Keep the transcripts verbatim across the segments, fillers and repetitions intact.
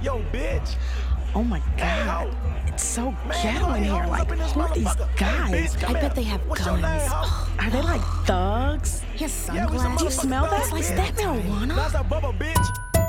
Yo, bitch. Oh my God. It's so ghetto in here. Like, who are these guys? I bet they have guns. Are they like thugs? He has sunglasses. Do you smell that? Is that marijuana? That's a bubble, bitch.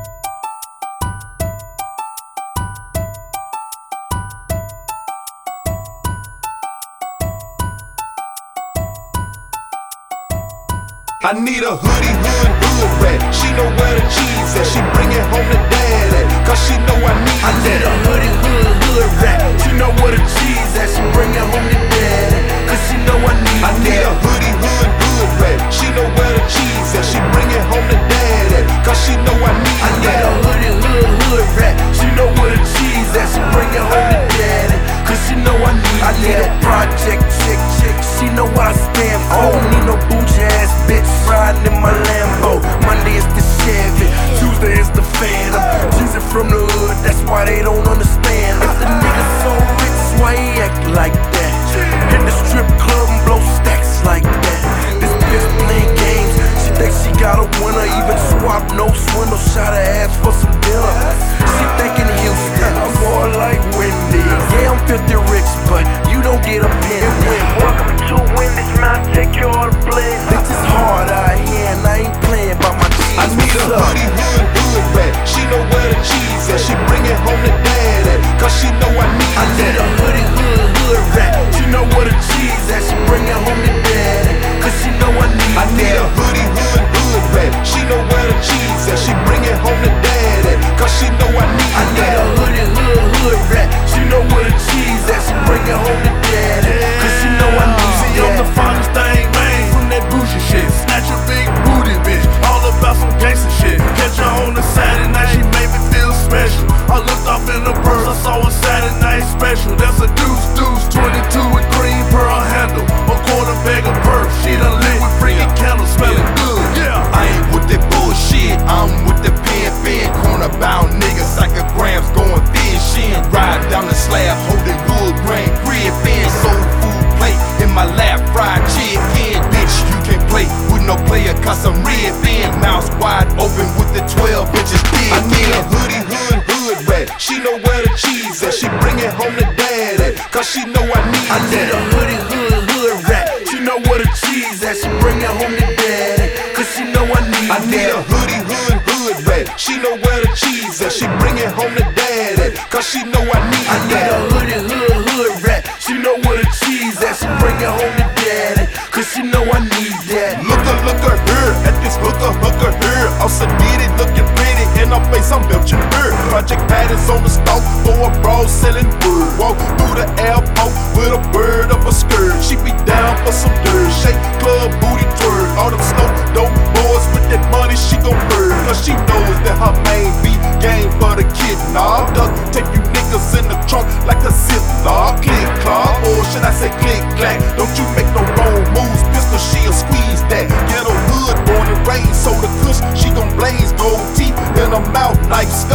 I need a hoodie, hood, hood rat. She know where the cheese at. She bring it home to dad at. Cause she know I need I need that. a hoodie, hood, hood rat. She know where the cheese at. She bring it home to dad at. Cause she know I need I need that. a hoodie, hood, hood rat. She know where the cheese at. She bring it home to dad at. Cause she know I need I need that. a hoodie, hood, hood rat. She know where the cheese at. She bring it home to dad at. Cause she know I need I need a project chick, chick. She know what I stand for. I don't need no bougie ass bitch riding in my Lambo. Monday is the Chevy, Tuesday is the Phantom. Jesus from the hood, that's why they don't understand. If the nigga so rich, why he act like that? Hit the strip club and blow stacks like that. This bitch playing games, she thinks she got a winner. Even swap, no swindle, shot her ass for some dinner. She thinking Houston, I'm more like Wendy. Yeah, I'm filthy rich, but you don't get a penny. Welcome to Wendy's, man, take your all the blame. This is hard out here and I ain't playing by my cheese. I need a hoodie, hood, hood rat. She know where the cheese at. She bring it home to dad at. Cause she know I need I need that. a hoodie, hood, hood rat. She know where the cheese at. She bring it home to dad at. Cause she know I need I need that. a hoodie, hood, hood rat. She know where the cheese at. She bring it home to dad at. Cause she know I need I need that. a hoodie, hood, hood rat. She know where the cheese at. She bring it home to dad at. Cause she know I need See, I'm the finest thing, man, from that bougie shit. Snatch a big booty, bitch. All about some gangsta shit. Catch her on a Saturday night, she made me feel special. I looked off in the purse, I saw a Saturday night special. That's a deuce, deuce, twenty-two with green pearl handle. A quarter bag of perf. She done lit with freaking candles, smelling good. Yeah, I ain't with that bullshit. I'm with the pen, pen, corner bound niggas. Psychograms going thin. She ain't ride down the slab, holding wood grain, crib in, soul food plate in my lap, fried chicken. Bitch, you can't play with no player, cause I'm red bin. Mouth wide open with the twelve inches big. I need a hoodie, hood, hood rat. She know where the cheese at. She bring it home to dad at. Cause she know I need I need a that. hoodie, hood, hood rat. She know where the cheese at. She bring it home to dad at. Cause she know I need I need a that. hoodie, hood, hood rat. She know where the cheese at. She bring it home to dad at. Cause she know I need I need a that. hoodie, hood, hood rat. She know where the cheese at. She bring it home to dad at. Cause she know I need that. Looker, looker here, at this hooker, hooker here. I'm sedated, looking pretty, in her face I'm belching beer. Project patterns on the stalk, for a bra selling wood. Walk through the airport with a bird up a skirt. She be down for some dirt, shake club booty twerk. All them snow dope boys with that money she gon' burn. Cause she knows that her main beat game for the kid. Nah, duck, take you niggas in the trunk like a ziplock. Click clock, or should I say click clack? Don't you make no wrong moves, pistol, she'll squeeze that. Get a hood, born and raised, so the kush, she gon' blaze gold teeth in her mouth like Scott.